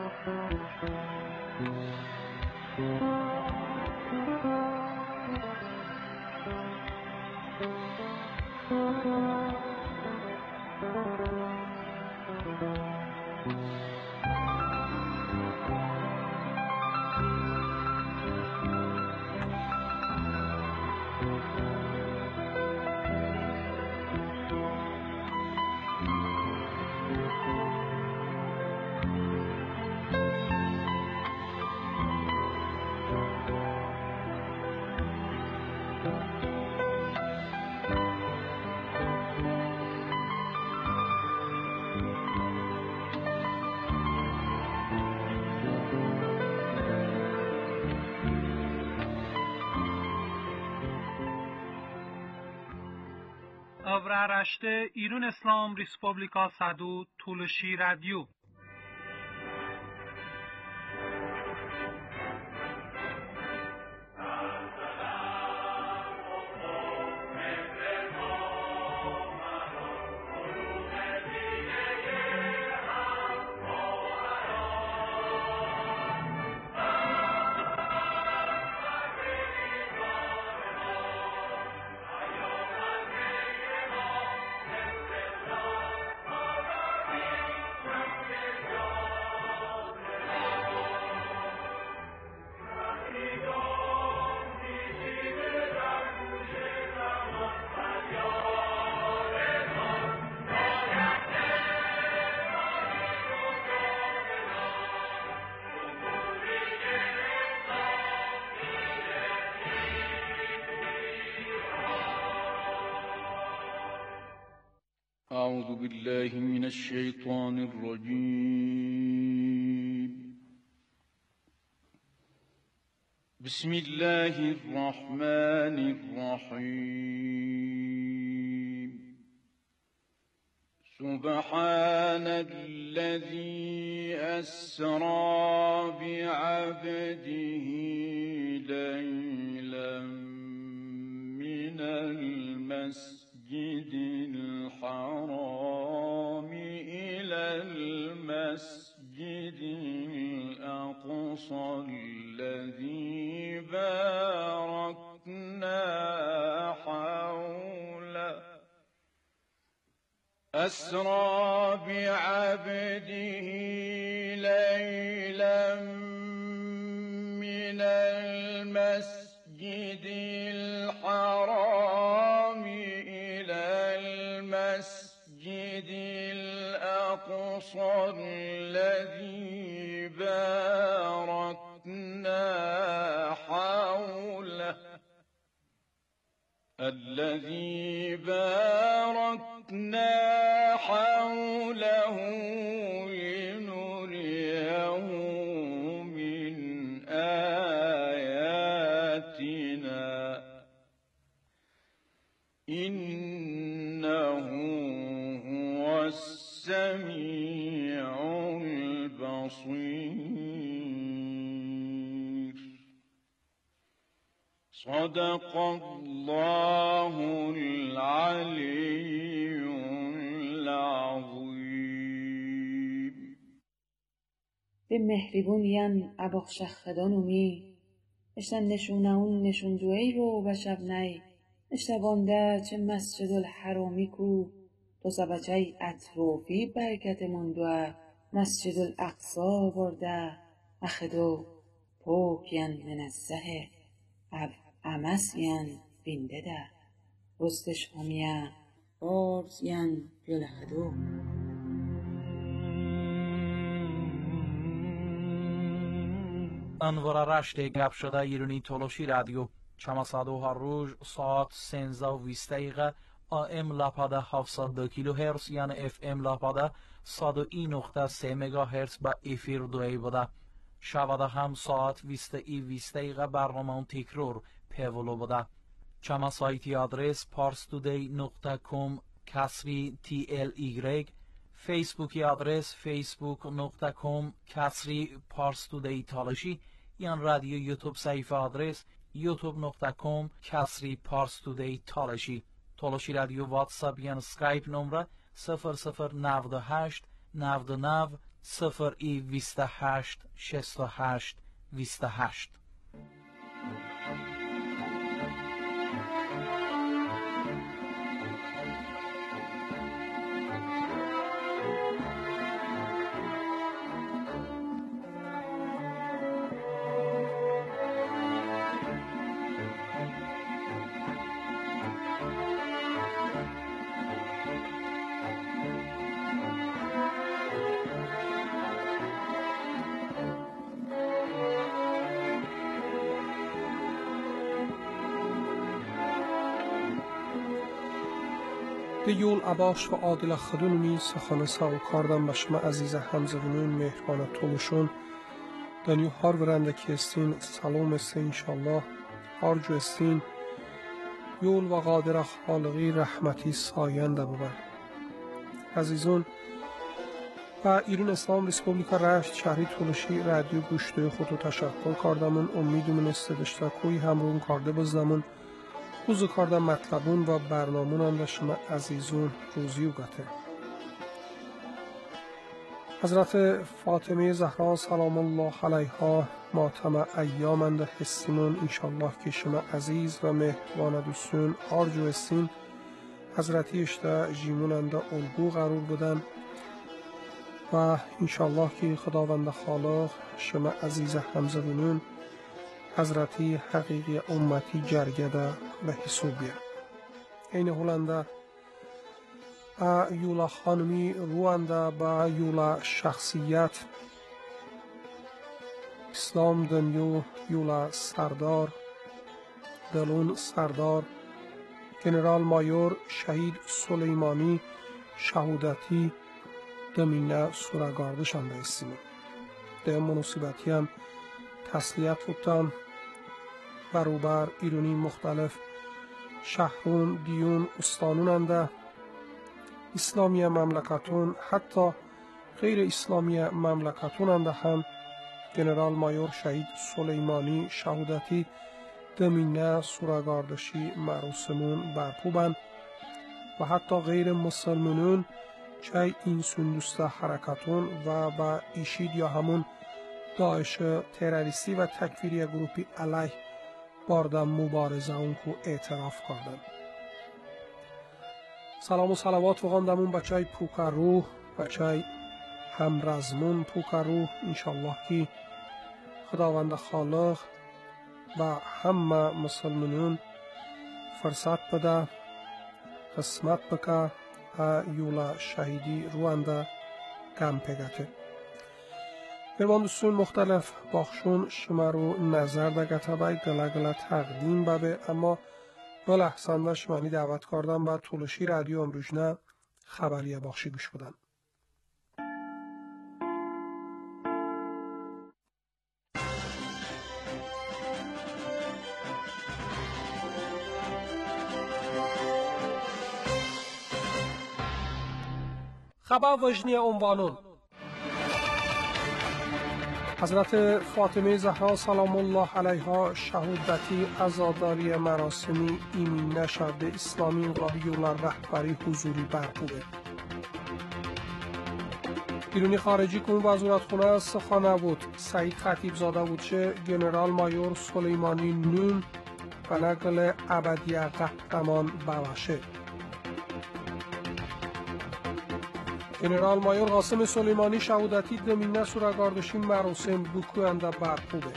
Avraaraşte İran İslam Respublika Sadu Tuluşi Radyo. أعوذ بالله من الشيطان الرجيم بسم الله الرحمن الرحيم سبحان الذي أسرى بعبده ليلا من المسجد الحرام إلى المسجد الأقصى الذي باركنا حوله أسرى بعبده ليلا من المسجد الحرام إلى المسجد الأقصى الذي باركنا حوله لنريه من آياتنا إنه هو السميع البصير صدق الله العلي العظيم. به مهریبونین اباخشخدانومی اشتن نشونهون نشوندوی رو بشب نی اشتبانده چه مسجد الحرامی کو تو سبچه اطرافی برکت مندوه مسجد الاقصا برده اخدو پوکین منزه اب امسین بینده ده رستش همیه بارزین بیلهدو. انوار رشت گپ شده ایرانی تولوشی رادیو چماسادو هر روز ساعت 13:20 AM لاپاده 702 کیلو هرتز یعنی FM لاپاده 101.3 مگا هرتز با افیر دوی بوده. شباده هم ساعت 20:20 برنامه تکرار پیولو بوده. چما سایتی آدرس parstoday.com /TLY فیسبوکی آدرس facebook.com /parstoday تالشی یان رادیو یوتیوب صفحه آدرس youtube.com /parstoday تالشی تالشی رادیو واتساپ یان سکایپ نمره 0098 99 0 28 68 28. یول عباش و عادل خدونمی سخانه ساو کاردم بشم عزیز همزبونون مهربان طولشون دنیو هار برندکی استین سلام استین انشالله هارجو استین یول و قادر خالقی رحمتی ساینده ببر عزیزون و ایران اسلام ریسپوبلیکا رشت شهری طولشی رادیو گوشتوی خودو تشکر کاردمون امیدمون استدشتاکوی همرون کارده بزنمون روز کاردم مطلبون و برنامون هم شما عزیزون روزی و گته حضرت فاطمه زهرا سلام الله علیها ماتم ایامند حسیمون انشالله که شما عزیز و مهربان دوستون آرجو استین حضرتی اشتا جیمونند الگو قرار بودن و انشالله که خداوند خالق شما عزیز همزبونون حضرتی حقیقی امتی جرگده و حسوبیه این هولنده یولا خانمی روانده با یولا شخصیت اسلام دنیو یولا سردار دلون سردار جنرال مایور شهید سلیمانی شهودتی دمینه سورگاردشان بایستیم ده مناسبتی هم تسلیت بودن بروبر ایرانی مختلف شهرون دیون استانوننده اسلامی مملکتون حتی غیر اسلامی مملکتوننده هم جنرال مایور شهید سلیمانی شهودتی دمینه سورگاردشی مراسمون برپوبن و حتی غیر مسلمانون چه این سندوسته حرکتون و با ایشید یا همون داعش تروریستی و تکفیری گروپی علیه باردن مبارزه اون کو اعتراف کردن سلام و صلوات وقاندمون بچه پوکرو بچه همرزمون پوکرو انشالله که خداوند خالق و همه مسلمانون فرصت بده قسمت بکه یولا شهیدی روانده کم پگته مهربان دوستون مختلف باخشون شما رو نظر دگته بای گله تقدیم ببه اما بل احسانده شمانی دعوت کردم با طولشی رادیو امروژنه خبری باخشی گوش بدن خبر وجنی عنوانون حضرت فاطمه زهرا سلام الله علیها شهودتی عزاداری مراسمی ایمن شهر اسلامی انقلابی یولر رهبری حضوری برپوبه ایرانی خارجی کن وزارتخانه سخانه بود سعید خطیب زاده بود چه جنرال مایور سلیمانی نون و نقل ابدی قهرمان بوشه جنرال مایور قاسم سلیمانی شهودتی دمینه سورگاردشی مراسم بکوینده برپوبه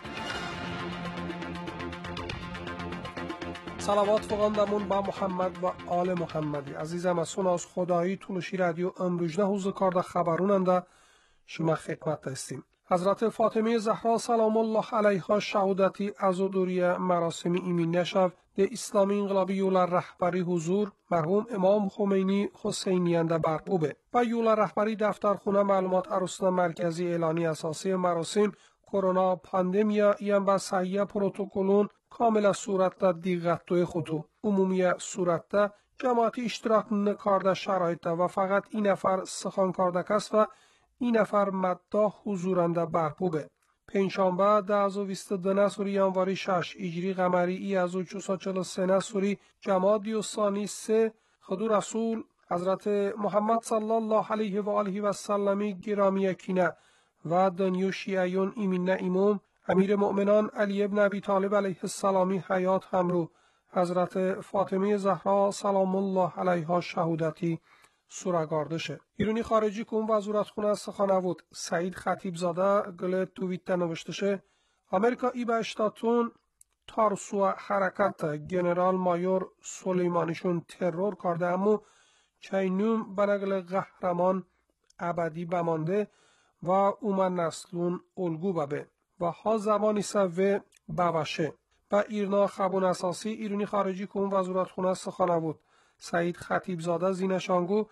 صلوات فقاندمون با محمد و آل محمدی عزیزم از از خدایی طولشی رادیو امروژنه حوز کارده خبروننده شما خدمت هستیم حضرت فاطمه زهرا سلام الله علیها شهودتی عزاداری مراسم ایمن شو ده اسلامی انقلابی یولر رهبری حضور مرحوم امام خمینی حسینیانده برپوبه و یولر رهبری دفترخانه معلومات ارسطو مرکزی اعلانی اساسی مراسم کرونا پاندمیا یم با صحیح پروتکلون کامل صورت دیغت خودو عمومی صورت جماعتی اشتراک نکارده شرایط و فقط این نفر سخن کارده کس و این نفر مدده حضورنده برپوبه پنجشنبه 22 سوری ینوری 6 هجری قمری 1443 سوری جمادی الثانی 3 خدو رسول حضرت محمد صلی الله علیه و آله و سلم گرامی یکینه و دنیو شیعیون ایمینه ایموم امیر مؤمنان علی ابن ابی طالب علیه السلامی حیات همرو حضرت فاطمه زهرا سلام الله علیها شهودتی سورگاردشه. ایرونی خارجی که اون وزارتخونه سخنوود سعید خطیب زاده گل توییت نوشتشه امریکا ای به اشتاتون تارسو حرکت گنرال مایور سلیمانیشون ترور کرده امو چینوم بنگل قهرمان ابدی بمانده و اومن نسلون الگو ببه و ها زمانی سوه بوشه و ایرنا خبون اساسی ایرونی خارجی که اون وزارتخونه سخنوود سعید خطیب زاده زینشانگو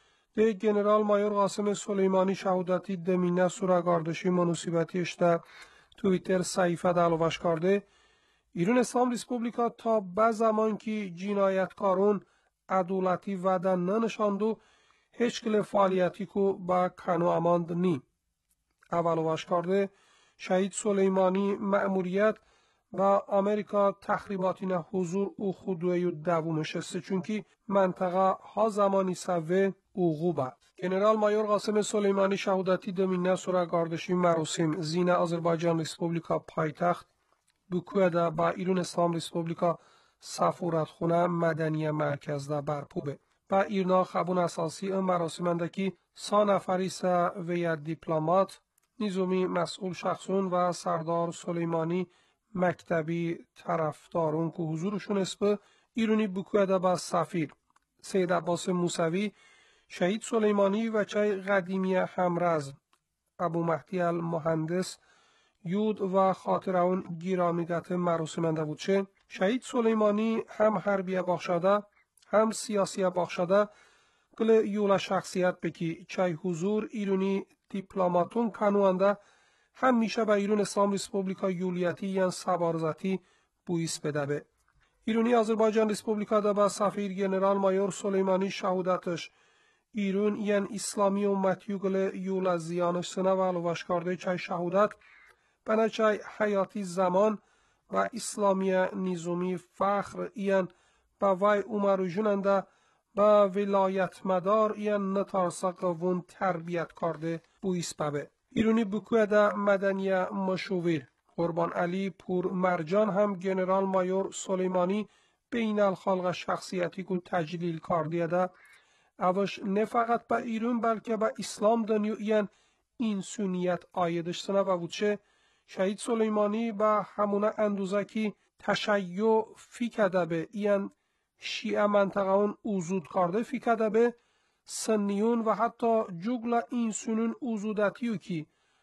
ده گنرال مایور قاسم سلیمانی شهودتی دمینه سورگاردشی منوسیبتی اشته تویتر صحیفه دلوش کرده ایران اسلام ریسپوبلیکا تا به زمان که جنایتکارون عدالتی وعده ننشاندو هیچ کل فعالیتی که با کنو اماند نی. اولوش کرده شهید سلیمانی مأموریت و امریکا تخریباتین حضور او خودوی و دومش است چونکی منطقه ها زمانی سوه او غوبه. گنرال مایور قاسم سلیمانی شهودتی دمینه سورگاردشی مراسم زین آذربایجان ریسپوبلیکا پایتخت بکویده با ایران اسلام ریسپوبلیکا سفارتخونه مدنی مرکز ده برپوبه. با ایرنا خبون اساسی مراسمندکی 100 نفریس و دیپلمات نظامی مسئول شخصون و سردار سلیمانی مکتبی طرفدارون که حضورشون اسب ایرانی بکویده با سفیر سید عباس موسوی شهید سلیمانی و چای قدیمی همرز ابو مهدی المهندس یود و خاطر اون گیرامیگت مراسمنده بود چه شهید سلیمانی هم حربی باخشاده هم سیاسی باخشاده کل یولا شخصیت بکی چای حضور ایرانی دیپلماتون کنوانده هم میشه به ایران اسلام ریسپوبلیکا یولیتی یان سبارزتی بویس بدبه. ایرانی آذربایجان ریسپوبلیکا ده به سفیر گنرال مایور سلیمانی شهودتش ایران یان اسلامی امتی گل یولا زیانش سنه و علوش کرده چای شهودت بنا چای حیاتی زمان و اسلامی نظامی فخر یان با وی عمر جوننده با ولایت مدار یان نتارسق وون تربیت کرده بویس ببه. ایرانی بکویده مدنی مشویر قربان علی پور مرجان هم گنرال مایور سلیمانی بین الخلق شخصیتی که تجلیل کردیده اوش نه فقط به ایران بلکه به اسلام دنیویان انسانیت آیدش سنه و بودشه شهید سلیمانی به همونه اندوزه که تشیع فی کده به این شیعه منطقه اون اوزود کرده فی کده به سنیون و حتی جگل انسانون اوزودتیو که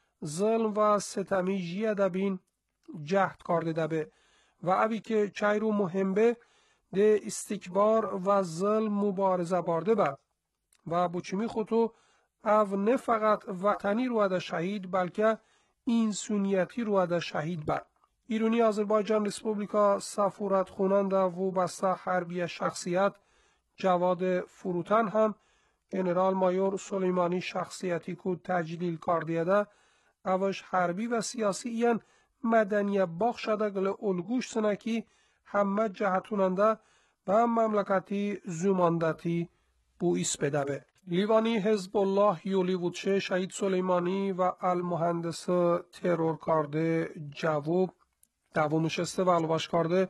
ظلم و ستمی جیه دبین جهد کرده دبه و اوی که چای رو مهم به ده استکبار و ظلم مبارزه بارده به و بچمی خودو او نه فقط وطنی رو ده شهید بلکه انسانیتی رو ده شهید به. ایرانی آذربایجان ریسپوبلیکا سفارت خوننده و بسته حربی شخصیت جواد فروتن هم گنرال مایور سلیمانی شخصیتی که تجلیل کردیده اوش حربی و سیاسی این مدنی باخ شده گل الگوش سنکی همه جهتوننده و مملکتی زماندتی بویس بدبه. لیوانی حزب الله یولی بودشه شهید سلیمانی و المهندس ترور کرده جواب دومش است و علوش کرده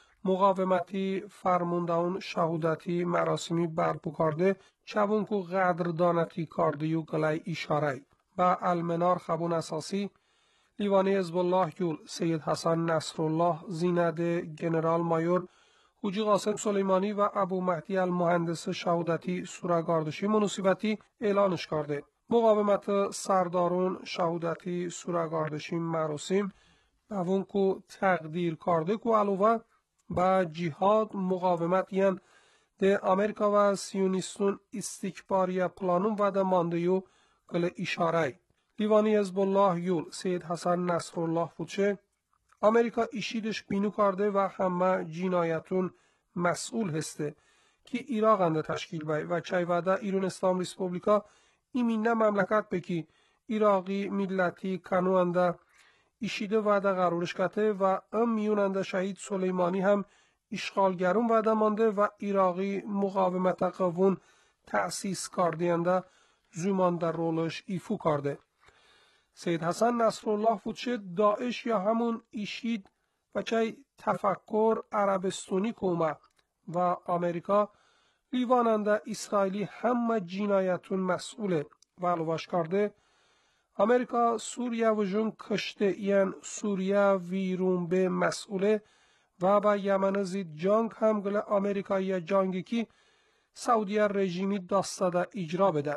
مقاومتی فرموندهون شهودتی مراسمی برپو کرده چون که قدردانتی کرده و گلای اشاره با المنار خبون اساسی لیوانی حزب الله یول سید حسن نصرالله زینده گنرال مایور حاجی قاسم سلیمانی و ابو مهدی المهندس شهودتی سورگاردشی منوسیبتی اعلانش کرده. مقاومت سردارون شهودتی سورگاردشی مراسم بوون که تقدیر کرده که علاوه با جهاد مقاومت یعن ده امریکا و سیونیستون استکباری پلانون و ده ماندهیو گل اشاره. لیوانی حزب الله یول سید حسن نصرالله فوچه امریکا ایشیدش بینو کرده و همه جنایتون مسئول هسته که ایراق انده تشکیل بای و چای وعده ایران اسلام ریسپوبلیکا ایمینه مملکت بکی ایراقی ملتی کنوانده ایشیده وعده قرارش کته و میوننده شهید سلیمانی هم اشغالگرون وعده مانده و ایراقی مقاومت قوون تأسیس کرده‌اند زمان در رولش ایفو کرده. سید حسن نصرالله فوتشه داعش یا همون ایشید و چه تفکر عربستونی کومه و آمریکا لیواننده اسرائیلی همه جنایتون مسئوله و علوش کرده آمریکا سوریه و جون کشته یعنی سوریه ویرون به مسئوله و با یمن زید جنگ هم گل آمریکایی جنگی که سعودیه رژیمی داستاده اجرا بده.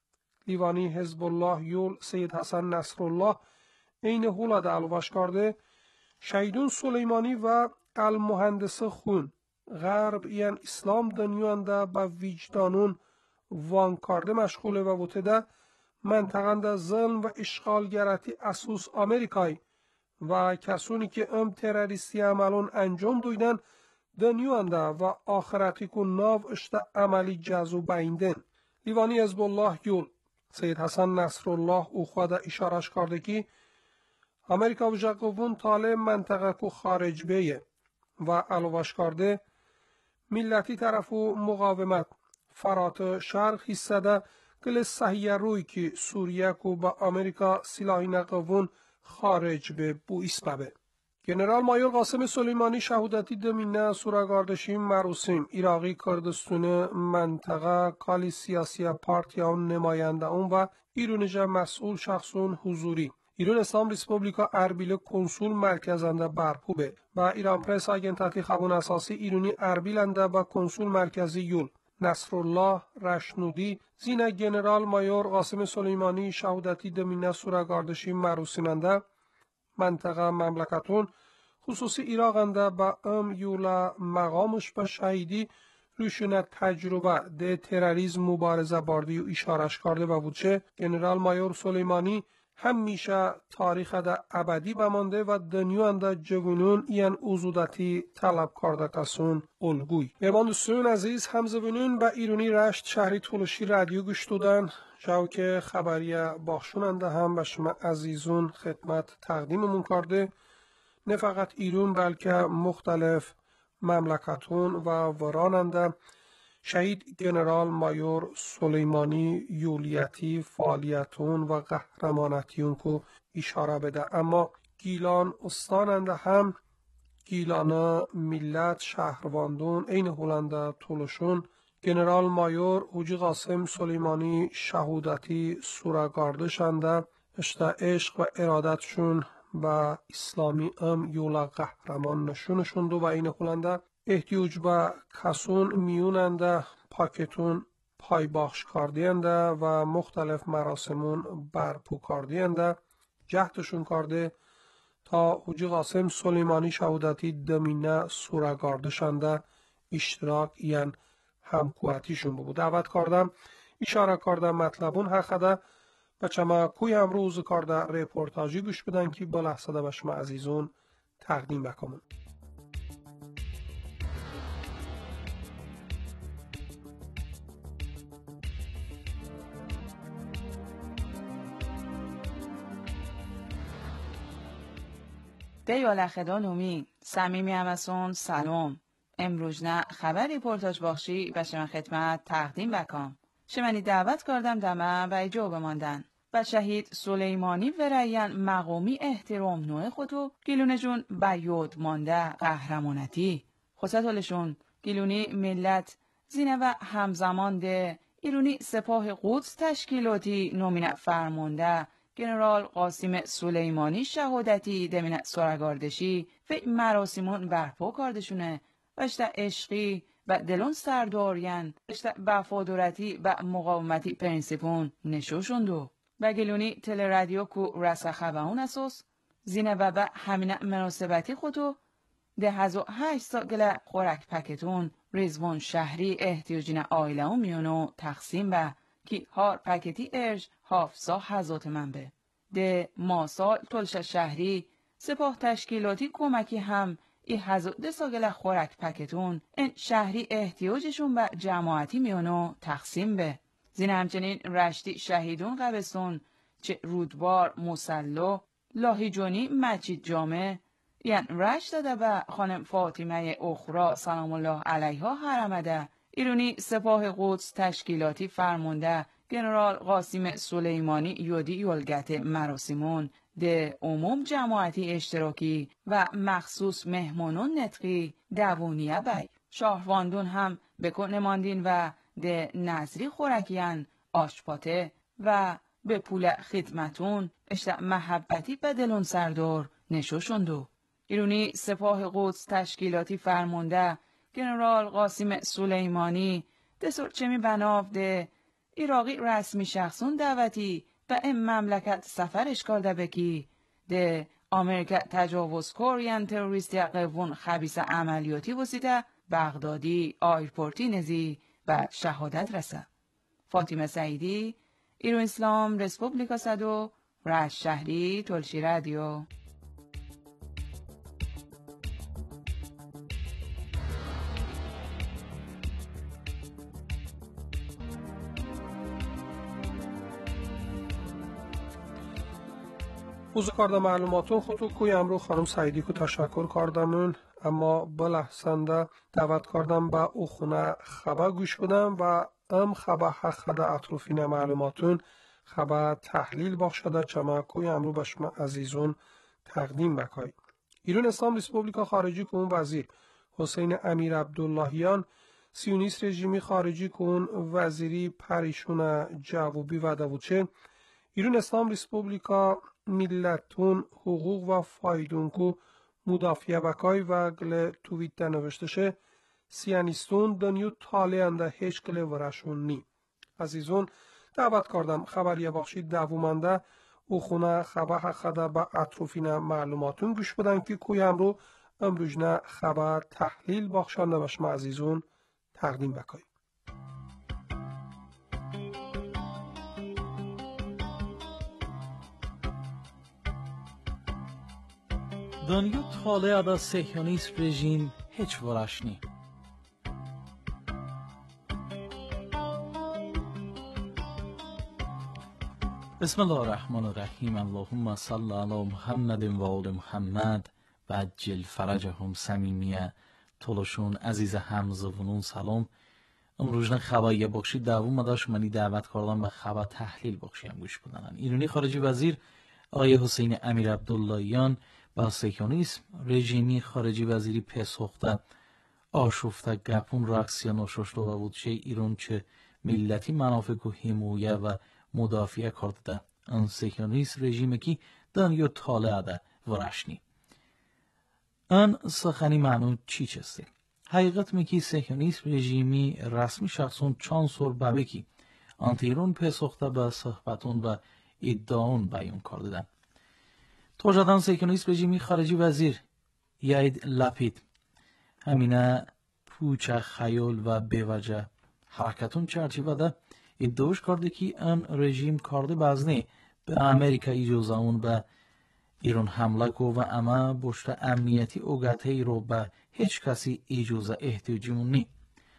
لیوانی حزب الله یول سید حسن نصرالله این هولا ده علوش کرده شهیدون سلیمانی و المهندس خون غرب یعنی اسلام دنیانده با وجدانون وان کرده مشغوله و بوده منطقه ظلم و اشغالگرتی اسوس آمریکایی و کسانی که تروریستی عملون انجام دویدن دنیانده و آخرتی که ناو اشته عملی جزو بیندن. لیوانی حزب الله یول سید حسن نصرالله او خود اشارش کرده که آمریکا و جقوون طالع منطقه کو خارج بیه و علوش کرده ملتی طرف و مقاومت فرات شرق حصده گل صحیح روی که سوریه کو با آمریکا سلاحی نقوون خارج به بو اسبابه. گنرال مایور قاسم سلیمانی شهودتی دمینه سورگاردشی مراسم عراقی کردستون منطقه کالی سیاسی پارتیان نماینده اون و ایرونجا مسئول شخصون حضوری ایران اسلام ریسپوبلیکا اربیل کنسول مرکزنده برپوبه و ایران پرس آگنتاتی خبون اساسی ایرانی اربیلنده و کنسول مرکزی یول نصرالله رشنودی زین گنرال مایور قاسم سلیمانی شهودتی دمینه سورگاردشی مراسمنده منطقه مملکتون خصوصی ایراقنده با یولا مقامش به شهیدی روشونه تجربه ده تروریسم مبارزه باردی و اشارش کرده و بودشه گنرال مایور سلیمانی همیشه تاریخ ده ابدی بمانده و دنیا ده جوانون این اوزودتی طلب کرده کسون الگوی. میرمان دوستان عزیز همزبونون به ایرانی رشت شهری تولشی رادیو گوش دادن جاو که خبری باخشوننده هم به شما عزیزون خدمت تقدیممون کرده نه فقط ایران بلکه مختلف مملکتون و وراننده شهید گنرال مایور سلیمانی یولیتی فعالیتون و قهرمانتیون کو اشاره بده اما گیلان استاننده هم گیلان ملت شهرواندون این هولنده طولشون گنرال مایور حاجی قاسم سلیمانی شهودتی سورگاردشنده اشته عشق و ارادتشون و اسلامی یولا قهرمان نشونشون دو و این هولنده احتیاج به کسون میوننده پاکتون پای باخش کردینده و مختلف مراسمون برپو کردینده جهتشون کرده تا حاجی قاسم سلیمانی شهودتی دمینه سورگاردشنده اشتراک این همکواتیشون بود. دعوت کردم اشاره کردم مطلبون حقده و چما کوی امروز کرده رپورتاجی گوش بدن که با لحظه به شما عزیزون تقدیم بکنم. دیالخدانومی صمیمی همسون سلام امروز نه خبر ریپورتاج باخشی و شما خدمت تقدیم بکام شمانی دعوت کردم دمه و ایجا بماندن و شهید سلیمانی ورعین مقامی احترام نوع خودو گیلونه جون بیاد مانده قهرمانتی خصتالشون گیلونی ملت زینه و همزمان ده ایرونی سپاه قدس تشکیلاتی نومینه فرمانده گنرال قاسم سلیمانی شهادتی دمینه سورگاردشی و مراسمون برپا کردشونه و اشته عشقی و دلون سردارین اشته وفادارتی و مقاومتی پرنسیپون نشوشوندو و گلونی تل رادیو کو رسخه و اون اساس زینه و همینه مناسبتی خودو 108 ساگل خورک پکتون ریزوان شهری احتیاجین آیله و میونو تقسیم به کی هار پکتی ارج حافظا هزات منبه ده ماسال تلش شهری سپاه تشکیلاتی کمکی هم ای هزات ساگل خورک پکتون این شهری احتیاجشون به جماعتی میونو تقسیم به زین همچنین رشتی شهیدون قبستون چه رودبار مسلو لاهیجونی مجید جامع یعنی رشت داده به خانم فاطمه اخرا سلام الله علیها حرمده ایرونی سپاه قدس تشکیلاتی فرمانده گنرال قاسم سلیمانی یودی یولگت مراسمون ده عموم جماعتی اشتراکی و مخصوص مهمانون نطقی دوونیه بی. شاهواندون هم بکن نماندین و ده نظری خورکیان آشپاته و به پول خدمتون اشتاق محبتی بدلون سردار نشوشندو. ایرونی سپاه قدس تشکیلاتی فرمانده گنرال قاسم سلیمانی ده سرچمی بناف ده ایراقی رسمی شخصون دعوتی به این مملکت سفرش کرده بکی ده امریکا تجاوز کوریان تروریستی قوون خبیث عملیاتی وسیده بغدادی آیرپورتی نزی و شهادت رسه. فاطمه سعیدی، ایران اسلام رسپوبلیکا صدو، رشت شهری، تلشی رادیو. اوز کارده معلوماتون خودو کوی امرو خانم سعیدی کو تشکر کردمون اما بلحسنده دعوت کردم با او خونه خبر گوش بدم و ام خبر حق اطرافین معلوماتون خبر تحلیل باشده چما کوی امرو به شما عزیزون تقدیم بکای. ایران اسلام ریسپوبلیکا خارجی کون وزیر حسین امیر عبداللهیان سیونیست رژیمی خارجی کون وزیری پریشون جوابی و دوچه ایران اسلام ریسپوبلیکا ملتون حقوق و فایدونکو مدافع بکای و گل توییت نوشته شه سیانیستون دنیو تالینده هیچ گل ورشون نی. عزیزون دعوت کردم خبریه بخشید دوومنده او خونه خبر حقده با اطرافین معلوماتون گوش بدن که کوی امرو امروجنه خبر تحلیل بخشانده بشم عزیزون تقدیم بکای. دنیو طالع دا سهیونیست رژیم هیچ ورش نی. بسم الله الرحمن الرحیم. اللهم صل علی محمد و آل محمد و عجل فرجهم. صمیمیه طولشون عزیز همزبونون سلام. امروز خبریه بخشی دوم داشت منی دعوت کردم به خبر تحلیل بخشی هم گوش بدن. ایرانی خارجی وزیر آقای حسین امیر عبداللهیان با سیکونیسم رژیمی خارجی وزیری پسخته آشفته گپون راکسیا نوششتو و بودشه ایران چه ملتی منافق و حمایه و مدافع کرده ان سیکونیسم رژیمی که دنیو طالع ده ورشنی. ان سخنی معنی چی چسته؟ حقیقت میکی سیکونیسم رژیمی رسمی شخصون چند سور بابکی انت ایران پسخته به صحبتون و ادعاون بیان کرده. توجدان سیکونیسم رژیمی خارجی وزیر یاید لاپید همینه پوچه خیال و بیوجه حرکتون چرچیوه ده ادعاش کرده که ان رژیم کرده بازنه به امریکا اجازه اون به ایران حمله کو و اما بشت امنیتی اوگته رو به هیچ کسی اجازه احتیاجیمون نی.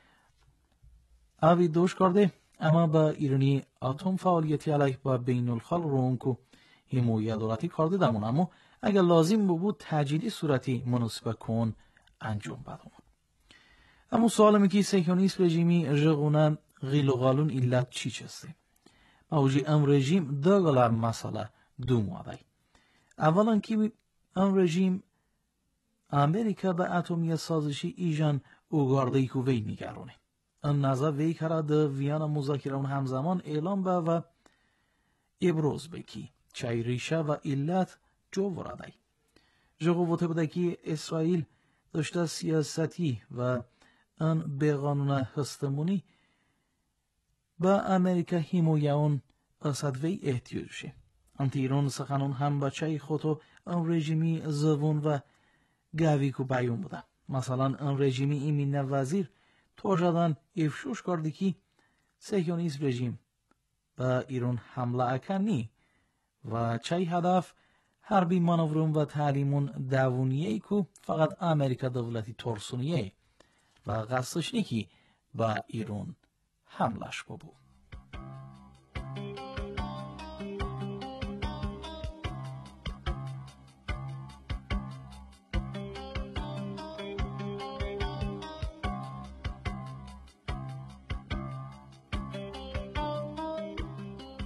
اوی دوش کرده اما با ایرانی اتم فعالیتی علیه با بین الخال رون کو حمایت دولتی کرده دمون اما اگر لازم بود تجدیدی صورتی مناسب کن انجام بدم. اما سوال میکی سیکونیسم رژیمی رژونه غیل و غالون علت چی چسته؟ اوجی ام رژیم دو مسئله دو موادی. اولا که ام رژیم امریکا به اتمی سازشی ایجان اوگارده که وی نگرونه. ان نظر وی کرده ده ویانا مذاکرون همزمان اعلام به و ابروز بکی چای ریشه و علت جو ورده. جوابوته بوده که اسرائیل داشته سیاستی و ان به قانون هستمونی با امریکا حمایه اصد وی احتیاجشه. انت ایران سخنون هم بچه خودو ان رژیمی زبون و گاوی کو بیان بوده. مثلا ان رژیمی ایمین وزیر توجدان افشوش کرده که سیکونیسم رژیم با ایران حمله اکنی و چه هدف حربی مانورون و تعلیمون دوونیه که فقط امریکا دولتی ترسونیه و قصدش نی که با ایران حملش ببو.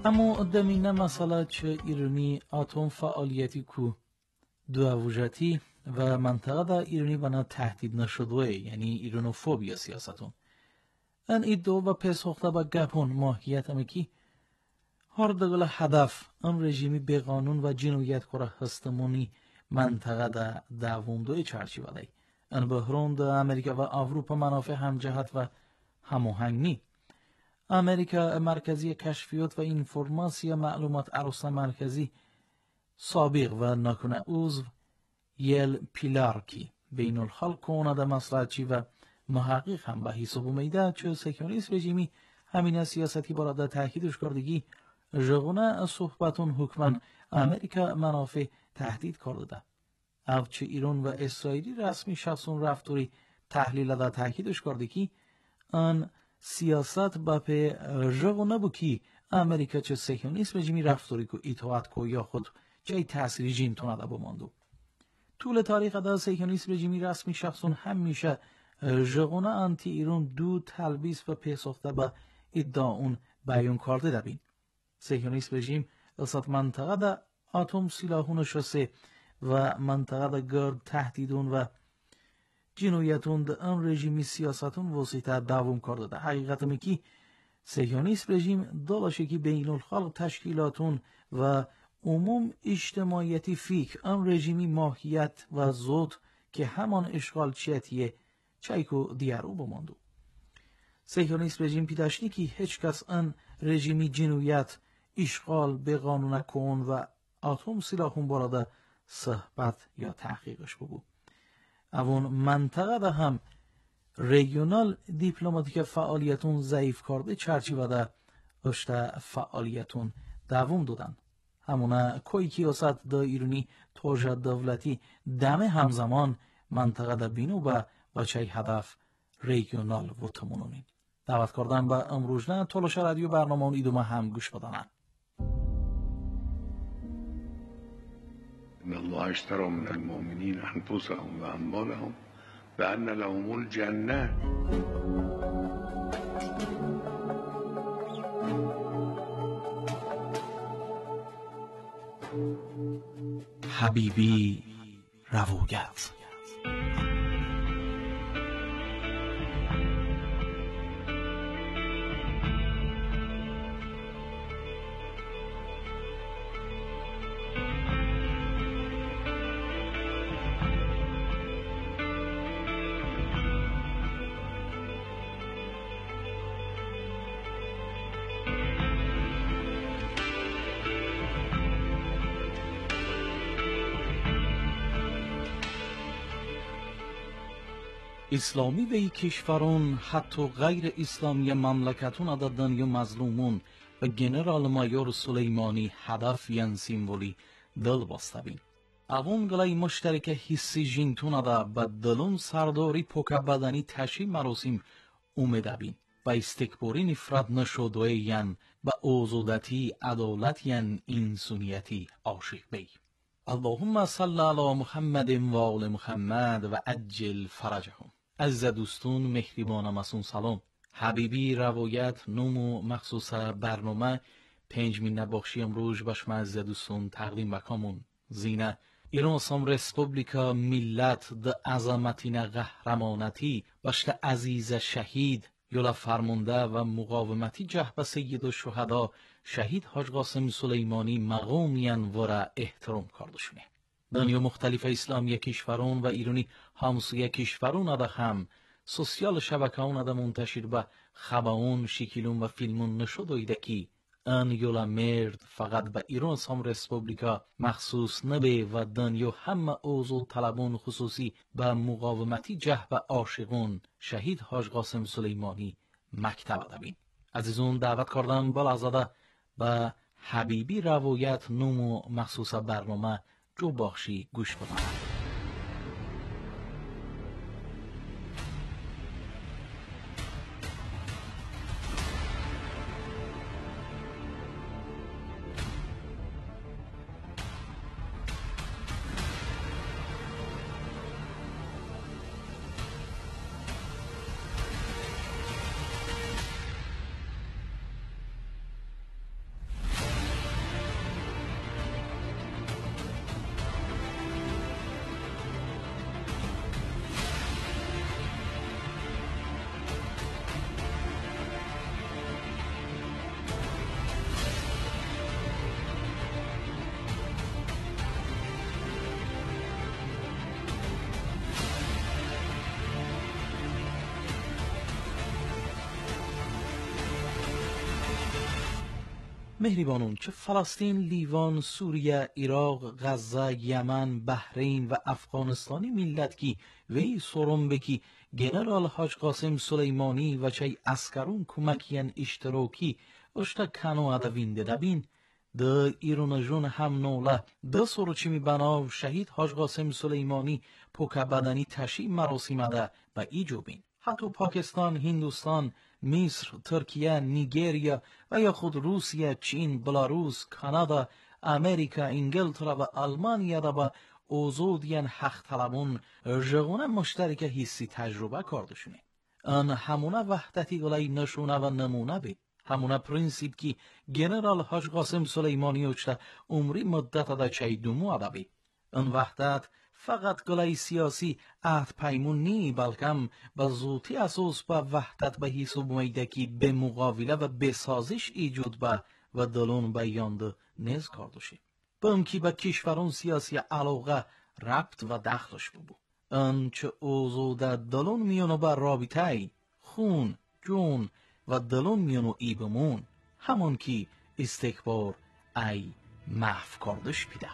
اما دمینه مسئله چه ایرانی آتوم فعالیتی کو دواوجتی و منطقه دا ایرانی بنا تهدید نشدوه یعنی ایرانوفوبیا سیاستون ان ایدو و پسخته با گپون ماهیت امکی هر دگل هدف ام رژیمی بقانون و جنویت کره هستمونی منطقه دا دووندوی چرچیوه دی ان بحران دا امریکا و اروپا منافع همجهت و هماهنگ امریکا مرکزی کشفیات و اینفورماسیا معلومات عروسه مرکزی سابق و نکنه عضو یل پیلارکی بین الخلق کنه دا مسلحچی و محقق هم به حساب میده چه سکیونیست رژیمی همین سیاستی براده تاکیدش کردگی جغونه صحبتون حکمن امریکا منافع تهدید کرده او چه ایران و اسرائیلی رسمی شخصون رفتوری تحلیل دا تاکیدش کردگی ان سیاست با پی جغونه بو کی امریکا چه سکیونیست رژیمی رفتوری کو اطاعت کو یا خود جای تأثیری جیم تونه بماندو طول تاریخ دا سکیونیست رژیمی رسمی شخصون همیشه جغونه انتی ایران دو تلبیس و پیسخته با ادعا اون بیان کرده دبین سکیونیست رژیم اصد منطقه دا آتوم سلاحون شسه و منطقه دا گرد تهدیدون و جنویتون دا ان رژیمی سیاستون وسیطه دوام کرده ده حقیقت میکی سکیونیست رژیم دالشه که بین الخلق تشکیلاتون و عموم اجتماعیتی فکر ان رژیمی ماهیت و زود که همان اشغالچیتیه چایکو دیارو بماندو سکیونیست رژیم پیداشتی که هیچ کس ان رژیمی جنویت اشغال به قانون کن و آتوم سلاحون براده صحبت یا تحقیقش بگو اون منطقه ده هم ریجونال دیپلماتیک فعالیتون ضعیف کرده چرچیوه ده اشته فعالیتون دوام دادن همونه کوی کیاست دا ایرانی توجه دولتی دم همزمان منطقه ده بینو با چای هدف ریجونال و تمونونین دعوت کردن با امروزنه تلاش رادیو برنامه اون ایدومه هم گوش بدانن ان الله اشترى من المؤمنين انفسهم واموالهم بان لهم الجنه حبیبی روایت اسلامی به کشوران حتی غیر اسلامی مملکتون دا دنیا مظلومون و گنرال مایور سلیمانی هدف ین سیمبولی دل باستبین اوون گلای مشترک حسی جینتون دا با دلون سرداری پوکا بدنی تشی مراسم اومدبین با استکباری نفرت نشدوه ین با اوزودتی عدالت ین انسانیتی عاشق بی اللهم صل علی محمد و آل محمد و عجل فرجهم عزیز دوستون مهربانم ازون سلام حبیبی روایت نومو مخصوص برنامه 5 نبخشی امروز باش من عزیز دوستون تقدیم بکامون زینه ایران اسلام رسپوبلیکا ملت د عظمتین قهرمانتی باشک عزیز شهید یولا فرمانده و مقاومتی جهب سید الشهدا شهید حاج قاسم سلیمانی مقامین ورا احترام کردشونه دنیا مختلف اسلامی کشورون و ایرانی همسایه کشورون ادا هم سوسیال شبکه‌ون ادا منتشر به خبرون شکلون و فیلمون نشده که ان یولا مرد فقط به ایران اسلام رسپوبلیکا مخصوص نبه و دنیا همه اوضاع طلبون خصوصی به مقاومتی جهب عاشقون شهید حاج قاسم سلیمانی مکتب دبین عزیزون دعوت کردم بلازاده به حبیبی روایت نومو مخصوص برنامه جو بخشی گوش بدن مهربانون که فلسطین، لیوان، سوریه، عراق، غزه، یمن، بحرین و افغانستانی ملت کی وی سورم بکی جنرال حاج قاسم سلیمانی و چای اسکرون کمکین اشتراکی اشتا کنو ادوینده دبین ده ایران جون هم نوله ده سروچیمی بناو شهید حاج قاسم سلیمانی پوکا بدنی تشییع مراسم ده و ایجوبین. حتی پاکستان، هندوستان، مصر، ترکیه، نیگریا و یا خود روسیه، چین، بلاروس، کانادا، امریکا، انگلترا و آلمانیا دا با اوضاع دیان حق طلبون جغونه مشترک حسی تجربه کردشونه. ان همونه وحدتی گلای نشونه و نمونه بی. همونه پرینسیپ کی جنرال حاج قاسم سلیمانی اوچتا عمری مدت دا چای دومو ادا بی. ان وحدت فقط گلای سیاسی عهد پیمون نی بلکم با زوتی اساس با وحدت به حساب میدکی به مقابله و بسازش ایجود با و دلون بیانده نیز کردوشی. بهم کی با کشورون سیاسی علاقه ربط و دخلش ببو. ان چه اوضاع در دلون میانو با رابطه خون، جون و دلون میانو ای بمون همون کی استکبار ای محو کردش پیده.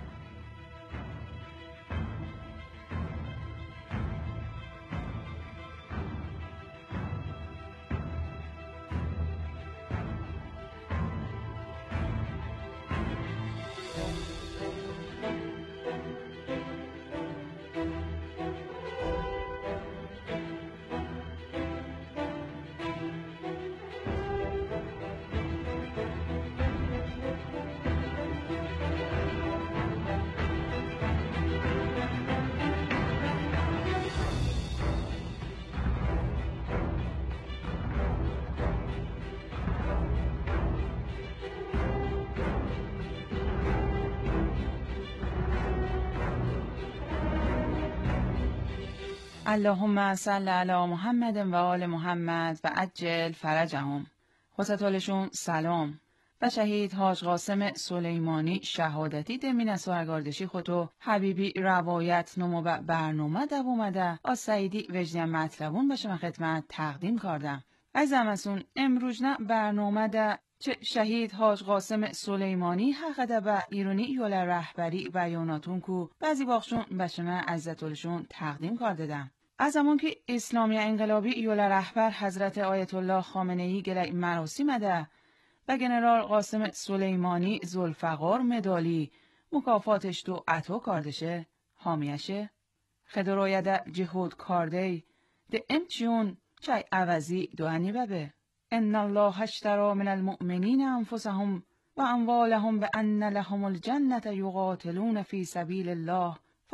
اللهم صل علی محمد و آل محمد و عجل فرجهم. خصتالشون سلام. و شهید حاج قاسم سلیمانی شهادتی دمین از سوهرگاردشی خودو حبیبی روایت نمو و برنامه دو اومده از سعیدی وجدیم مطلبون بشه من خدمت تقدیم کردم. از امسون امروز نه برنامه ده چه شهید حاج قاسم سلیمانی حق ده به ایرانی یول رهبری بیاناتون کو بعضی باخشون بشه من عزتالشون تقدیم کردم. از زمان که اسلامی انقلابی یول رهبر حضرت آیت الله خامنه‌ای گله مراسم ده و جنرال قاسم سلیمانی ذوالفقار مدالی مکافاتش تو عطا کردشه حامیشه خدرویده جهود کرده ده امچیون چای عوضی دوانی ببه ان الله اشتری من المؤمنین انفسهم و اموالهم بان لهم الجنة یقاتلون فی سبیل الله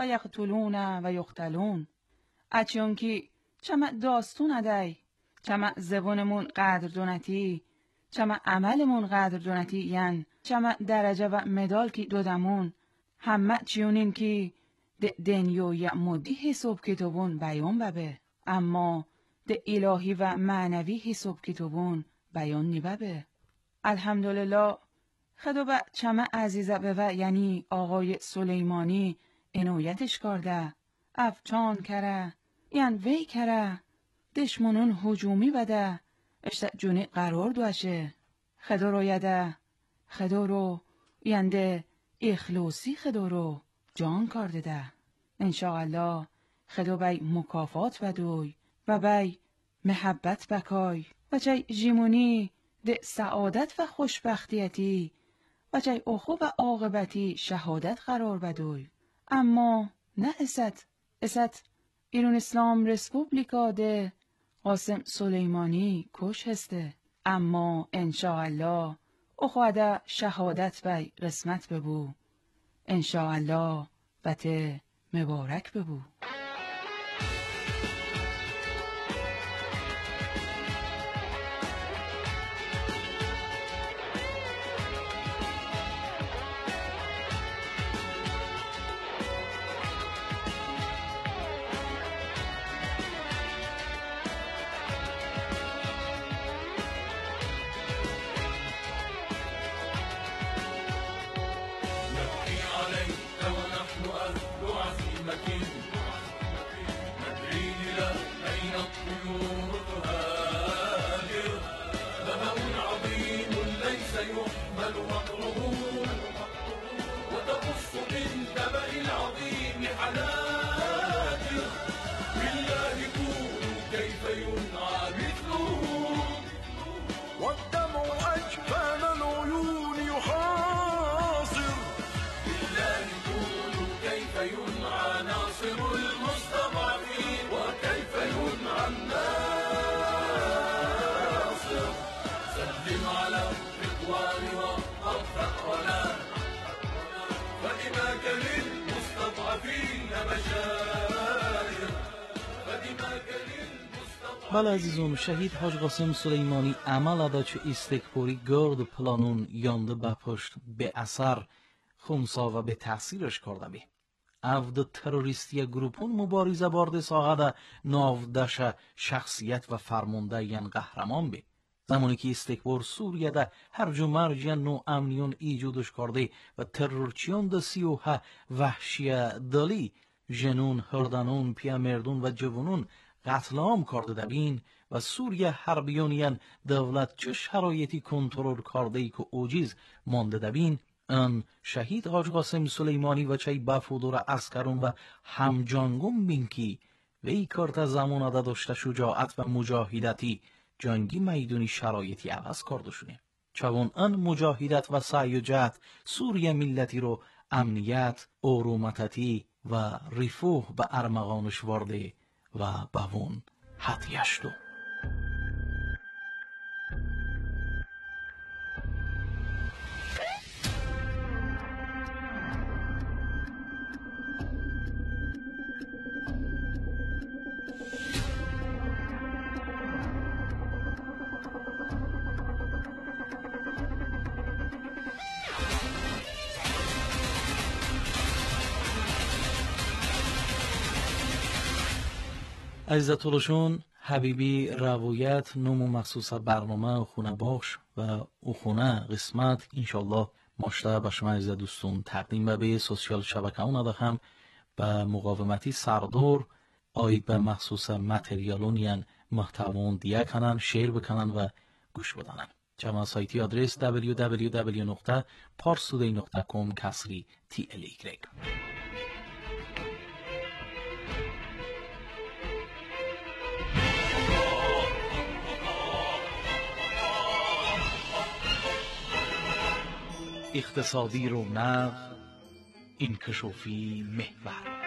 فیقتلون و یقتلون. اچیون کی چما داستون ادای چما زبونمون قدر دونتی چما عملمون قدر دونتی یعن چما درجه و مدال کی دودمون همه چیونین کی دنیو یا مدی حساب کتابون بیان ببه اما ده الهی و معنوی حساب کتابون بیان نی ببه. الحمدلله خدا با چما عزیزه ببه یعنی آقای سلیمانی عنایتش کرده افچان کره یعن وی کره دشمنون هجومی بده اشتا جونی قرار دوشه خدا رو یده خدا رو ینده اخلاصی خدا رو جان کرده ده انشاءالله خدا بی مکافات بدوی و بی محبت بکای و چای جیمونی ده سعادت و خوشبختیتی و چای اخو و عاقبتی شهادت قرار بدوی. اما نه است ایران اسلام رسپوبلیکا ده قاسم سلیمانی کش هسته اما انشاءالله اخواده شهادت بی قسمت ببو انشاءالله بته مبارک ببو. بله عزیزم، شهید حاج قاسم سلیمانی عمل ادا چه استکباری گرد پلانون یانده بپشت به اثر خونسا و به تأثیرش کرده بی. افد تروریستی گروپون مبارزه بارد ساغده نافدش شخصیت و فرمانده ین قهرمان بی. زمانی که استکبار سوریه ده هر جو مرج نو امنیون ایجودش کرده و ترورچیان ده سیوه وحشی دالی جنون، هردانون، پیامردون و جوانون قتل عام کرده دبین و سوریه حربیونین دولت چه شرایطی کنترل کرده که اوجیز مانده دبین ان شهید حاج قاسم سلیمانی و چای بفودور اسکرون و همجانگون بینکی وی کرد زمان ده داشته شجاعت و مجاهدتی جنگی میدونی شرایطی عوض کردشونه. چون ان مجاهدت و سعی و جهد سوریه ملتی رو امنیت، اورومتتی و رفاه به ارمغانش ورده و بوون حتیشتو. عزتولشون حبیبی روایت نوم مخصوص برنامه خونه باش و او خونه قسمت انشالله ماشته به شما عزت دوستون تقدیم به سوسیال شبکه اون اداخم به مقاومتی سردور آی به مخصوص متریالون ین محتوان دیگه کنن شیر بکنن و گوش بدنن. جمع سایتی آدرس www.parsuday.com/TLY. اقتصادی رونق، انکشافی محور.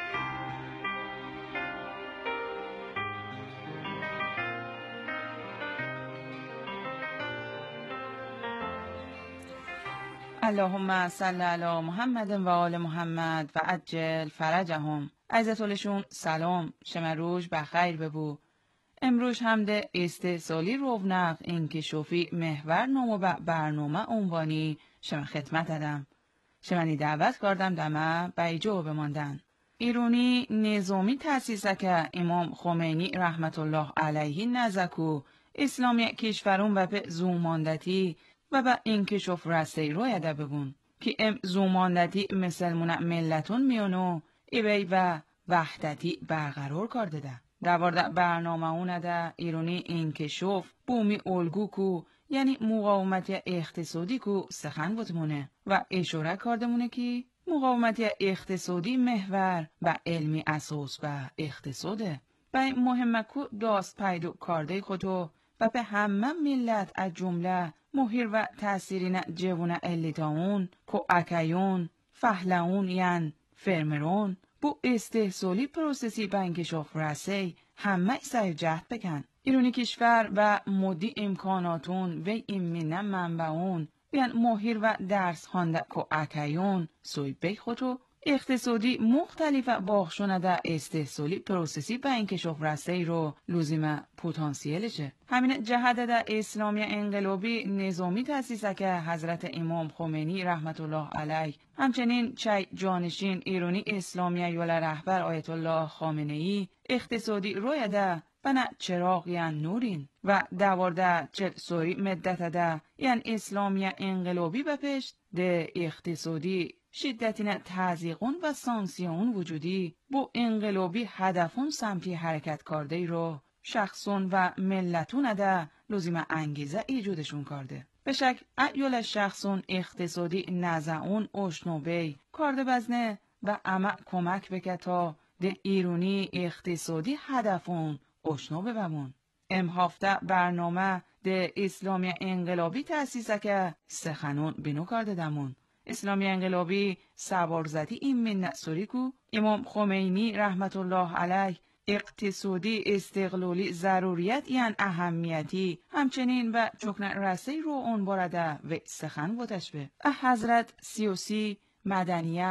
اللهم صل علی محمد و آل محمد و عجل فرجهم. عزتولشون سلام، شما روز بخیر ببو. امروز همده استحصالی رونق انکشافی محور نامو به برنامه عنوانی شما خدمت دادم. شمانی دعوت کردم دمه بیجو بماندن. ایرونی نظامی تأسیسه که امام خمینی رحمت الله علیه نزکو اسلامی کشورون و به زوماندتی و به انکشاف رسته روی ده ببون که زوماندتی مسلمون ملتون میونو ایوی و وحدتی برقرار کرده ده. در وارد برنامه اونه ده ایرونی انکشاف بومی الگو کو یعنی مقاومت اقتصادی کو سخن بودمونه و اشاره کردمونه که مقاومت اقتصادی محور و علمی اساس و اقتصاده و مهمه کو داست پیدا کرده خودو و به همه ملت از جمله مهیر و تأثیرین جوون الیتاون کو اکیون فهلون یعن فرمرون بو استحصالی پروسسی به انکشاف رسی همه سعی جهد بکن. ایرانی کشور و مدی امکاناتون و ایمینه منبعون بیان مهیر و درس خانده که اکیون سوی بی خودو اقتصادی مختلف باخشونه ده استحصالی پروسسی به انکشاف رسته رو لزوم پتانسیلشه. همین جهت ده اسلامی انقلابی نظامی تأسیسه که حضرت امام خمینی رحمت الله علیه همچنین چای جانشین ایرانی اسلامی یول رهبر آیت الله خامنه‌ای اقتصادی روی ده بنا چراغ یعن نورین و دوارده چل سوری مدت ده یعن اسلامی انقلابی بپشت ده اقتصادی شدتین تضییقون و سانسیون وجودی بو انقلابی هدفون سمتی حرکت کرده رو شخصون و ملتون ده لزوم انگیزه ایجودشون کرده. به شکل ایول شخصون اقتصادی نزعون اشنوبی کرده بزنه و اما کمک بکه تا ده ایرونی اقتصادی هدفون اشنوبه بمون. امهافته برنامه ده اسلامی انقلابی تأسیسه که سخنون بینو کرده دمون. اسلامی انقلابی سوارزدی این من سوری کو امام خمینی رحمت الله علیه اقتصادی استقلالی ضروریت یعن اهمیتی همچنین و چکن رسی رو اون بارده و سخن بودش به حضرت سیاسی مدنیت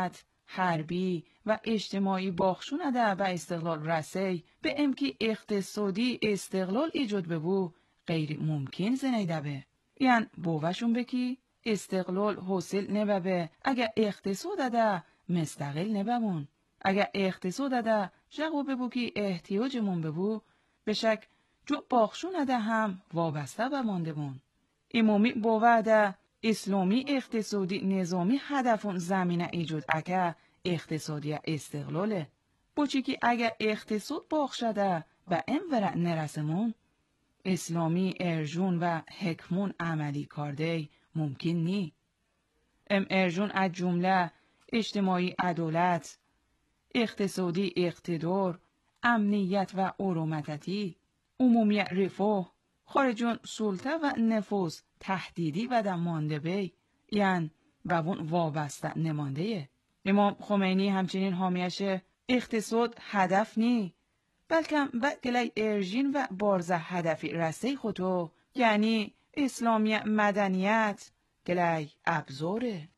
حربی و اجتماعی باخشونده به استقلال رسی به امکی اقتصادی استقلال ایجاد ببو غیر ممکن زنیده به. یعنی بوشون بکی استقلال حاصل نبه اگر اقتصاد ده مستقل نبمون. اگر اقتصاد ده جغو ببو که احتیاجمون ببو به شک جو باخشون ده هم وابسته بمانده بون. امامی بوده اسلامی اقتصادی نظامی هدفون زمینه ایجاد اکه اقتصادی استقلاله. بچی که اگر اقتصاد باخشده به ام ورع نرسمون اسلامی ارجون و حکمون عملی کرده ممکن نی. ام ارجون از جمله اجتماعی عدالت، اقتصادی اقتدار، امنیت و ارومتتی، عمومی رفاه، خارجون سلطه و نفوذ تهدیدی و دمانده بی، یعنی بابون وابسته نمانده. امام خمینی همچنین حامیش اقتصاد هدف نی، بلکه گلی ارژین و بارزه هدفی رسی خودو، یعنی اسلامی مدنیت گلی ابزاره.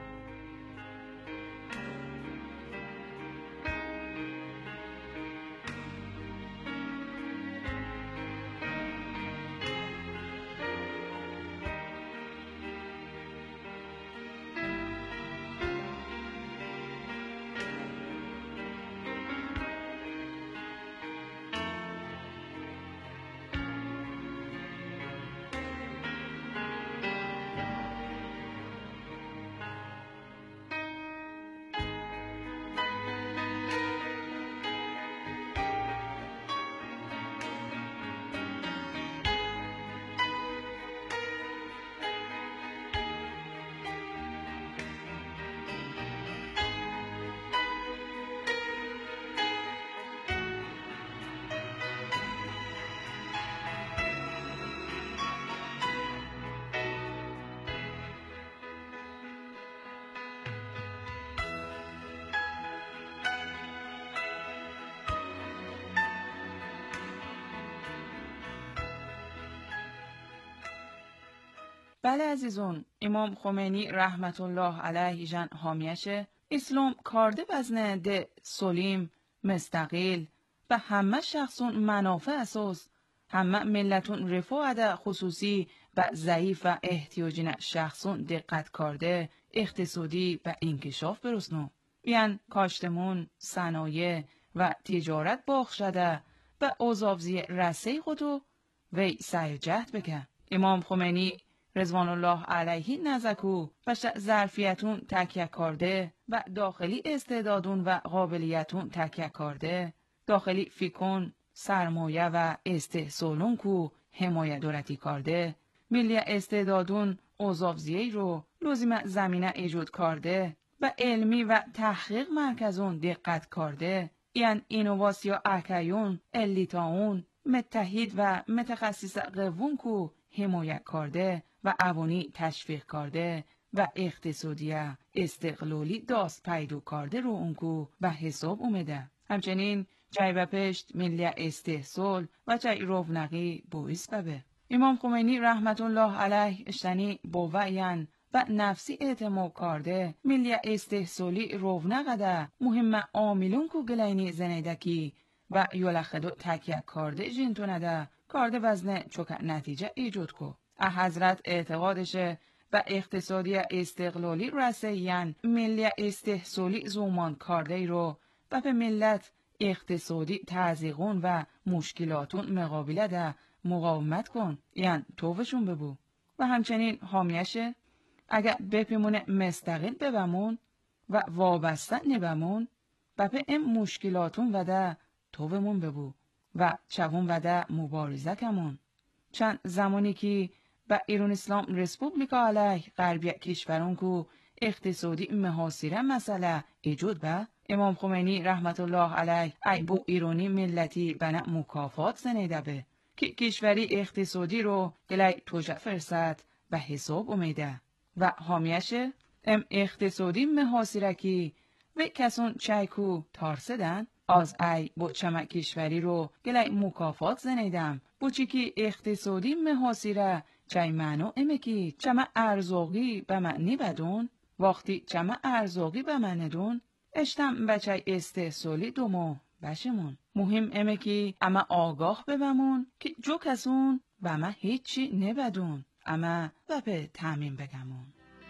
بله عزیزون، امام خمینی رحمت الله علیه جن حامیشه اسلام کارده بزنه ده سلیم مستقل به همه شخصون منافع اساس، همه ملتون رفاه ده خصوصی به ضعیف و احتیاجین شخصون دقت کرده اقتصادی به انکشاف برسنو. یعنی کاشتمون، صنایع و تجارت باخشده به اوزاوزی رسی خودو وی سعی جهد بکن. امام خمینی رضوان الله علیه نزکو و ظرفیتون تکیه کرده و داخلی استعدادون و قابلیتون تکیه کرده، داخلی فیکون، سرمایه و استحصالون کو حمایه دولتی کرده، ملی استعدادون اوزاوزیه رو لزوم زمینه ایجاد کرده و علمی و تحقیق مرکزون دقت کرده، یعنی اینوواسیا اکیون، الیتاون، متحد و متخصص قوون کو حمایه کرده و اوانی تشویق کرده و اقتصادی استقلالی داست پیدا کرده رو اونکو به حساب اومده. همچنین جای و پشت ملی استحصال و جای رونقی باعث ببه. امام خمینی رحمت الله علیه اشتنی با وعین و نفسی اعتماد کرده ملی استحصالی رونق ده مهم عاملون کو گلینی زنیدکی و یولخدو تکیه کرده جنتونه ده کرده وزنه چوک نتیجه ایجاد کو. حضرت اعتقادشه و اقتصادی استقلالی رسیین ملی استحصالی زومان کرده رو و به ملت اقتصادی تعزیقون و مشکلاتون مقابله ده مقاومت کن، یعنی توفشون ببو. و همچنین حامیشه اگر بپیمونه مستقل ببمون و وابسته نبمون و به این مشکلاتون وده توفمون ببو و چوون وده مبارزه کمون. چند زمانی که با ایران اسلام رسپوبلیکا علیه غربی کشورون کو اقتصادی محاصره مسئله ایجاد به امام خمینی رحمت الله علیه ای بو ایرانی ملتی بنا مکافات زنیده به که کشوری اقتصادی رو گلی توجه فرصت به حساب اومیده و حامیشه ام اقتصادی محاصره کی و کسون چایکو تارسدن از ای بو چما کشوری رو گلی مکافات زنیدم بو چی که اقتصادی محاصره چای معنو امه کی چما ارزاقی به معنی بدون وقتی چما ارزاقی به معنی دون اشتم بچه استحصالی دومو بشمون. مهم امه که اما آگاه ببمون که جو کسون و اما هیچی نبدون اما و به تامین بگمون.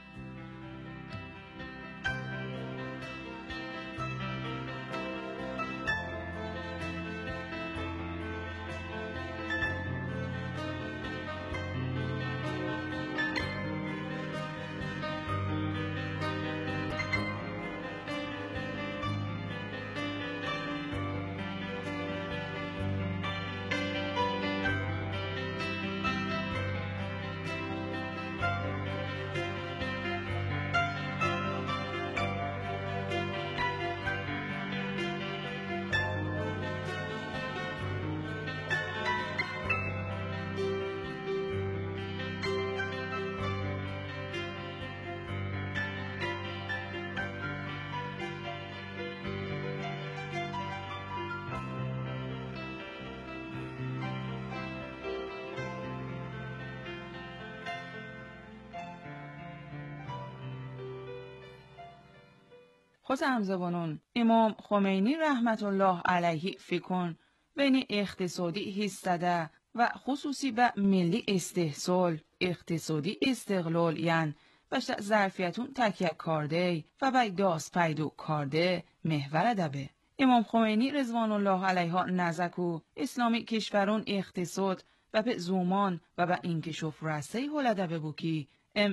خود همزبانون امام خمینی رحمت الله علیه فکر بین اقتصادی هستده و خصوصی به ملی استحصال اقتصادی استقلال یعن بشت ظرفیتون تکیه کارده و بای داست پیدو کارده محور دبه. امام خمینی رضوان الله علیه نزکو اسلامی کشورون اقتصاد و به زومان و به انکشاف رسته هلده ببو که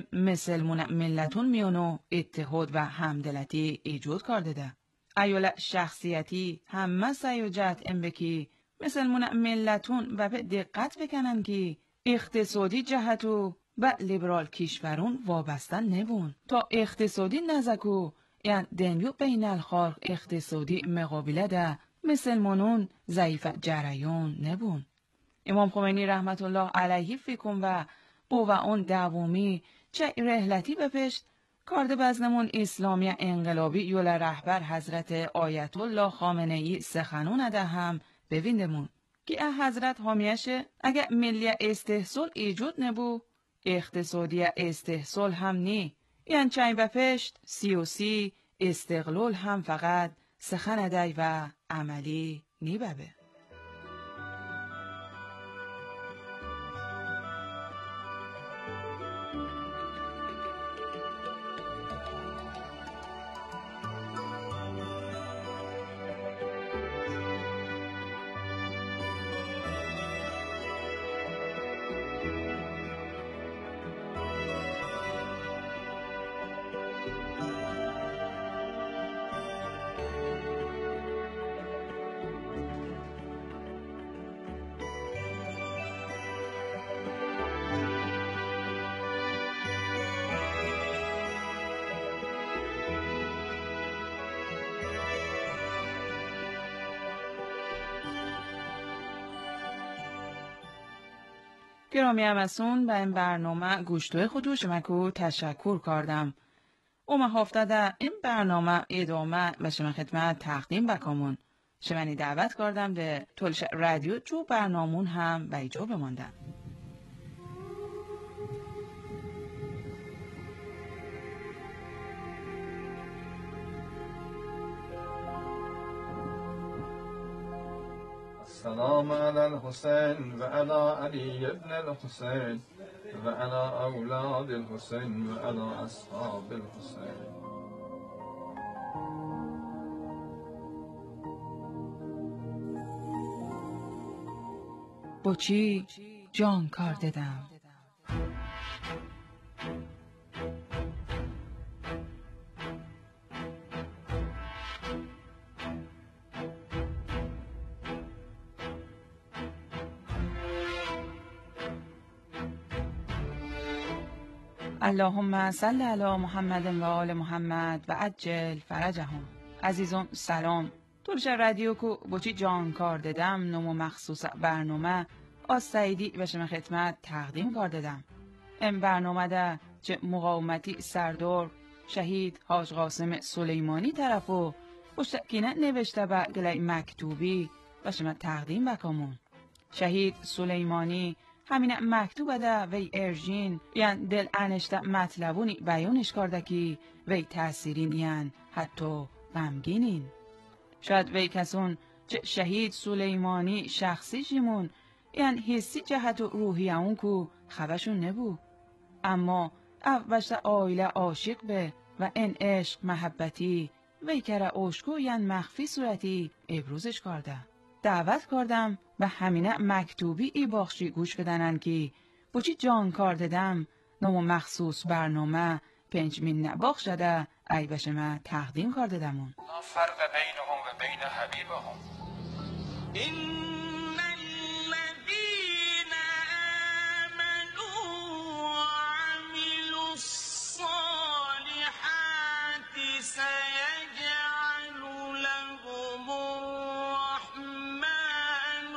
مسلمون ملتون میونو اتحاد و همدلتی ایجاد کرده ده. ایولا شخصیتی همه سیوجت بکی مسلمون ملتون و به دقت بکنن که اقتصادی جهتو و لیبرال کشورون وابستن نبون. تا اقتصادی نزکو یعنی دنیو بین الخلق اقتصادی مقابله ده مسلمانون ضعیف جریان نبون. امام خمینی رحمت الله علیه فکر و و اون دومی چه رحلتی بپشت کارده بزنمون اسلامی انقلابی یول رهبر حضرت آیت الله خامنه ای سخنون ده هم ببیندمون که حضرت حامیشه اگه ملی استحصال ایجود نبو اقتصادی استحصال هم نی یعنی چای بپشت سیاسی استقلال هم فقط سخن ده و عملی نی ببه. گرامی همسون به این برنامه گوشتوی خودو شمکو تشکر کردم. اومه هفتاده این برنامه ادامه و شما خدمت تقدیم بکامون. شمانی دعوت کردم ده تولش رادیو جو برنامون هم به ایجا بماندن. السلام على الحسين وعلى علي بن الحسين وعلى أولاد الحسين وعلى أصحاب الحسين. با چی جان کار دادم. اللهم صل علی محمد و آل محمد و عجل فرجهم. عزیزان سلام. تولش رادیو کو بچی جان کار دادم نمو مخصوص برنامه از سعیدی به شما خدمت تقدیم کار دادم. این برنامه ده چه مقاومتی سردار شهید حاج قاسم سلیمانی طرفو پشتکینه نوشته به گلی مکتوبی به شما تقدیم بکامون. شهید سلیمانی همین مکتوب ده وی ارژین یعن دل انشته مطلبونی بیانش کرده که وی تأثیرین یعن حتی غمگینین. شاید وی کسون چه شهید سلیمانی شخصی جیمون یعنی حسی جهت و روحی اون کو خبشون نبو. اما اوشت آیله عاشق به و این عشق محبتی وی کره عشقو یعنی مخفی صورتی ابروزش کرده. دعوت کردم و همینه مکتوبی ای باخشی گوش بدنن که بچی جان کار دادم نمو مخصوص برنامه 5 نباخ شده ای بشه من تقدیم کار دادمون. فرق بینهم و بین حبیبهم إن الذين آمنوا وعملوا الصالحات سيجعل لهم الرحمن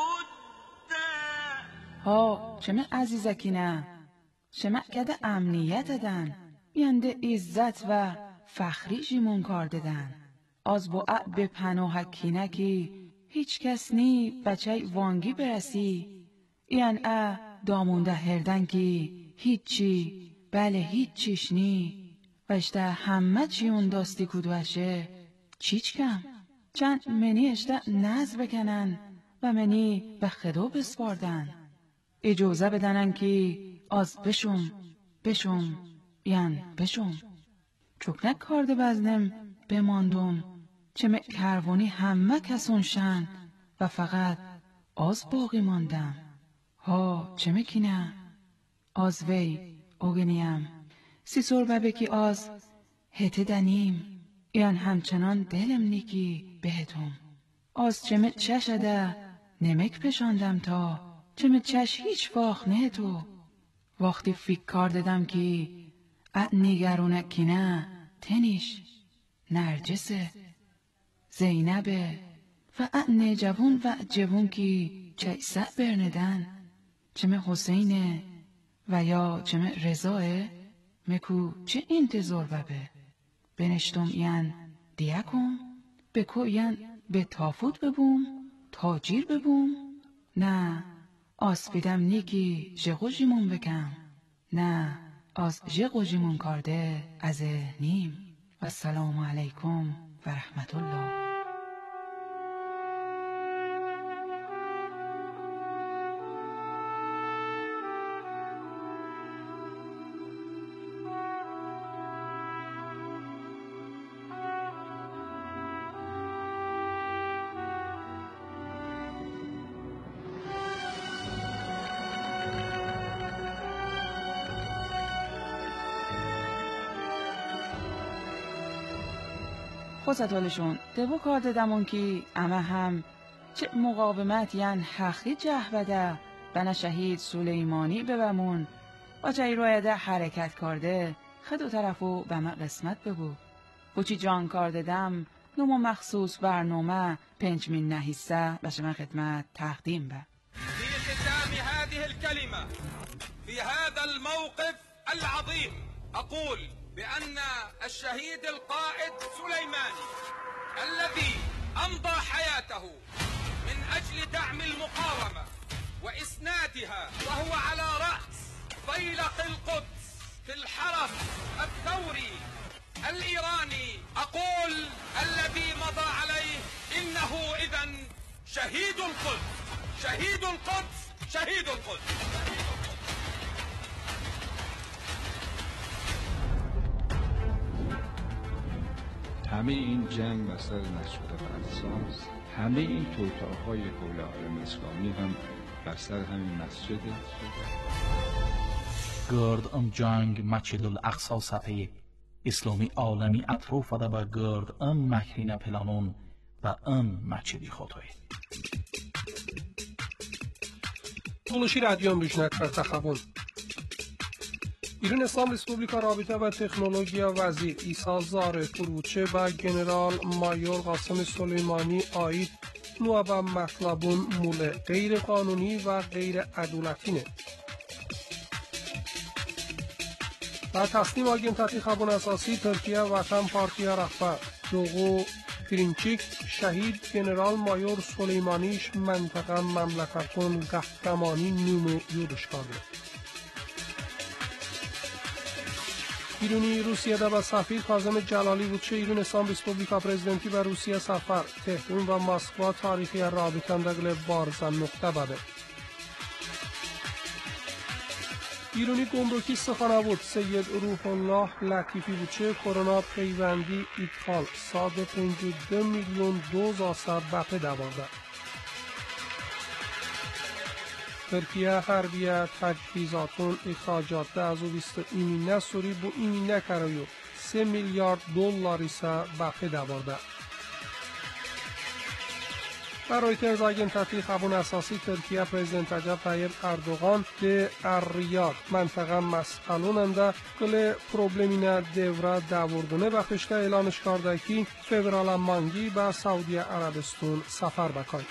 ودا. ها چمه عزیزکینه شمع کده امنیت دن بیانده عزت و فخری جیمون کار ددن. از با به پناه کینکی هیچ کس نی بچه وانگی برسی این دامونده هردن کی هیچی بله هیچیش نی وشته همه چی اون داستی کدوشه چیچ کم چند منی اشته نز بکنن و منی به خدا بسپاردن. اجازه بدنن که از بشم یعنی بشم چکنک کارده بزنم بماندم چه کروانی همه کسون شن و فقط از باقی ماندم. ها چه مکینه از وی اوگنیم سیسور ببکی از هته دنیم یعنی همچنان دلم نیکی بهتم. از چه چشده نمک پشاندم تا چه چش هیچ واخ نه تو. وقتی فکر کار دادم که نگرونه کینه تنیش نرجسه زینبه و جوون و جوون که چه سع برندن چمه حسینه و یا چمه رضاه مکو چه انتظار ببه بنشتم ین دیکم بکو ین به تافوت ببوم تاجیر ببوم نه آسپیدم نیکی جغو جیمون بکم نه از جغو جیمون کرده از نیم. و السلام علیکم و رحمت الله. خوزتالشون دبو کار دادمون که اما هم چه مقاومت یعن حقی جهبده بنا شهید سلیمانی ببمون و چه ایرویده حرکت کرده خد و طرفو به من قسمت بگو. بچی جان کار دادم نمو مخصوص برنامه 5 نحیسته بشه من خدمت تقدیم به. في ختام هذه الكلمة في هذا الموقف العظيم أقول بأن الشهيد القائد سليماني الذي أمضى حياته من أجل دعم المقاومة وإسنادها وهو على رأس فيلق القدس في الحرس الثوري الإيراني أقول الذي مضى عليه إنه إذن شهيد القدس شهيد القدس شهيد القدس. همه این جنگ مثل نشده فرساس، همه این توطئه‌های حول عالم اسلامی هم بر سر همین مسجده. گرد ام جنگ مسجد الاقصا صفحه اسلامی عالمی اطراف ده و گرد ام مکرین پلانون و ام مسجدی خطای تونشی رادیو امروژنک بر تخبون ایران اسلام ریسپوبلیکا رابطه و تکنولوژیا وزیر ایسا زار فروچه و جنرال مایور قاسم سلیمانی آید نو و مطلبون مول غیر قانونی و غیر عدالتینه. در تصمیم آگنتاتی خبون اساسی ترکیه وطن پارتیا رهبر جوگو پرینچیک شهید جنرال مایور سلیمانیش منطقه مملکتون قهرمانی نومو یورش کرده. ایرانی روسیه دا به سفیر کاظم جلالی بود چه ایران اسلام ریسپوبلیکا پرزیدنتی به روسیه سفر تهران و مسکو تاریخی رابطندگل بارزن نقطه بده. ایرانی گمرکی سخنه بود سید روح الله لطیفی بود چه کرونا پیوندی ادخال 152 میلیون دوز آسر بقه دوارده. ترکیه حربیه تجهیزاتون اخراجات از او بیست ایمینه سوری bu ایمینه کرایو 3 میلیارد دلار ise بقه دوارده. برای تنزاگن تطبیق خبون اساسی ترکیه پرزیدنت رجب طیب اردوغان که الریاض منطقه مسئلوننده کل پروبلمینه دوره دوردونه بخشته اعلانش کرده که فدرال مانگی به سعودی عربستان سفر بکن.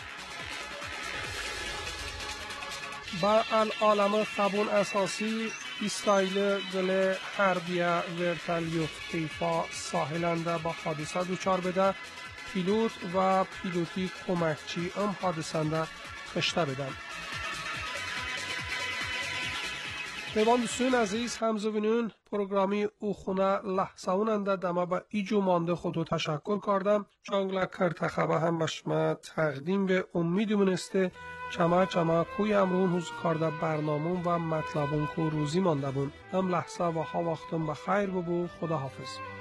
با العالم خبون اساسی اسرائیل گل حربیه ورتلیوت حیفا ساحلنده با حادثه دوچار بده پیلوت و پیلوتی کمکچی هم حادثنده کشته بدن. پیوان دوستان عزیز همزبینون پروگرامی او خونه لحظه اوننده دمه با ایجو مانده خودو تشکر کردم چانگلا کرتخبه هم بشما تقدیم به امیدمون استه چما کوی امرون حوز کرده برنامون و مطلبون کو روزی مانده بون هم لحظه و ها وقتم بخیر ببو خدا حافظ.